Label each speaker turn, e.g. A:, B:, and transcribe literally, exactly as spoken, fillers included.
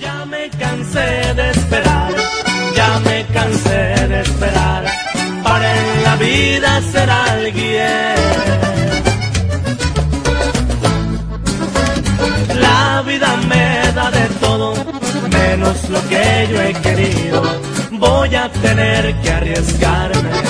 A: Ya me cansé de esperar, ya me cansé de esperar para en la vida ser alguien. La vida me da de todo, menos lo que yo he querido. Voy a tener que arriesgarme.